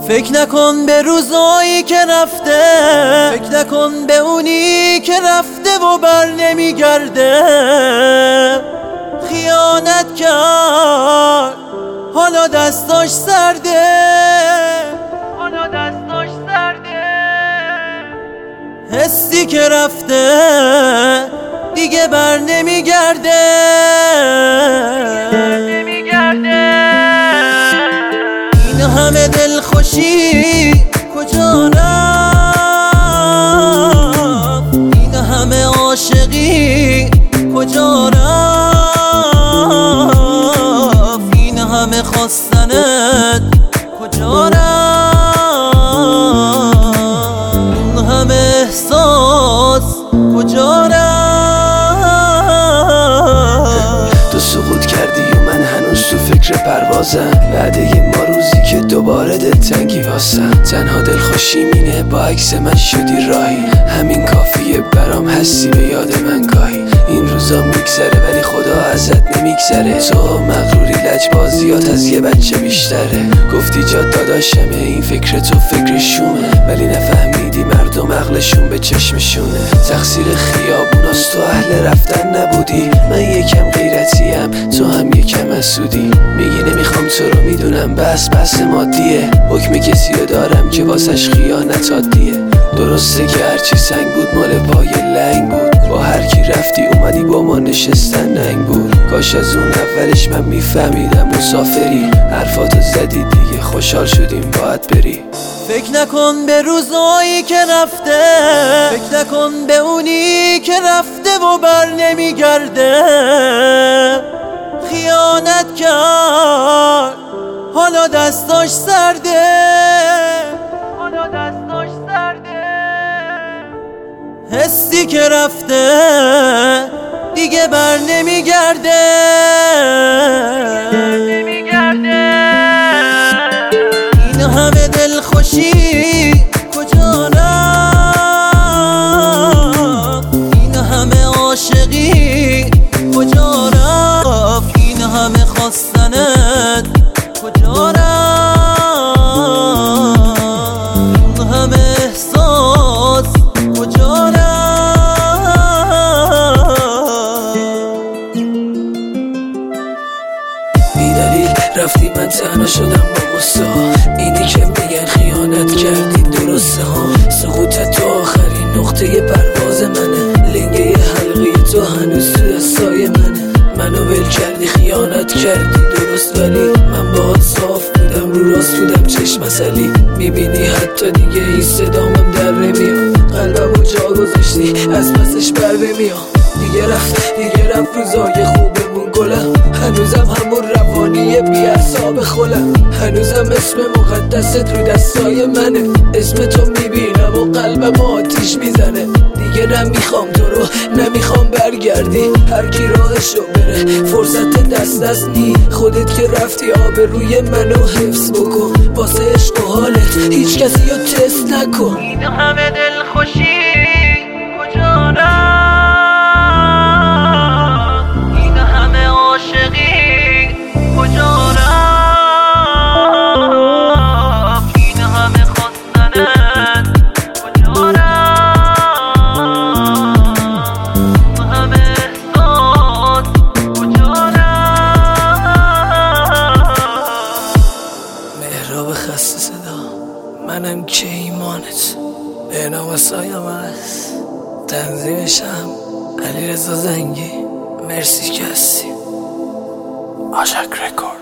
فکر نکن به روزایی که رفته، فکر نکن به اونی که رفته و بر نمیگرده. خیانت کرد حالا دستاش سرده، حالا دستاش سرده. حسی که رفته دیگه بر نمیگرده. این همه دلخوشی کجا رفت؟ این همه عاشقی کجا رفت؟ این همه خواستنت کجا رفت؟ این همه احساس کجا رفت؟ تو سقوط کردی و من هنوز تو فکر پروازم، بعد یه ما روزی که دوباره دلتنگی واسم. تنها دلخوشی مینه با عکس من شدی راهی، همین کافیه برام هستی به یاد من گاهی. این روزا میگذره ولی خدا ازت نمیگذره، تو مغروری لجبازیات از یه بچه بیشتره. گفتی جا داداشمه این فکر تو فکر شومه، ولی نفهمیدی مردم عقلشون به چشمشونه. تقصیر خیابوناست، تو اهل رفتن نبودی. من یکم غیرتیم تو هم یکم حسودی. میگی نمیخوام تو رو، میدونم بس مادیه. حکم کسی رو دارم که واسش خیانت عادیه. درسته که هرچی سنگ بود مال پای لنگ بود، با هر کی رفتی اومدی با ما نشستن ننگ بود. کاش از اون اولش من میفهمیدم مسافری، حرفاتو زدی دیگه خوشحال شدیم باید بری. فکر نکن به روزایی که رفته، فکر نکن به اونی که رفته و بر نمیگرده. خیانت کرد حالا دستاش سرده، حالا دستاش سرده. حسی که رفته دیگه بر نمیگرده. این همه دلخوشی کجا رفت؟ این همه عاشقی کجا رفت؟ این همه خواستنت کجا رفت؟ این همه احساس کجا رفت؟ بیدلیل رفتی من تنها شدم با غصه ها. اینی که میگن خیانت کردی درسته ها. سقوطت تو آخرین نقطه پرواز منه، لنگه حلقی تو هنوز تو دستای منه. منو ول کردی خیانت کردی درست، ولی من باهات صاف بودم رو راست بودم چشم اصلی. میبینی حتی دیگه این صدامم در نمیاد، قلبمو جا گذاشتی از پسش بر نمیام. دیگه رفت روزای خوبمون گلم، هنوزم همون روانیه بی اعصاب خولم. هنوزم اسم مقدست رو دستای منه، اسم تو میبینم و قلبم آتیش میزنه. دیگه نمیخوام تو رو، نمیخوام برگردی. هر کی راهشو بره فرصت دست نی. خودت که رفتی آبروی منو حفظ بکن، واسه عشق و حالت هیچ کسی رو تست نکن. این همه دلخوشی کجا رفت؟ این همه عاشقی کجا رفت؟ این همه خواستنت کجا رفت؟ این همه احساس کجا رفت؟ مهراب خسته صدا، منم که ایمانت. به نام سایم هست، تنظیمشم علیرضا زنگی. مرسی که هستی. آشک رکورد.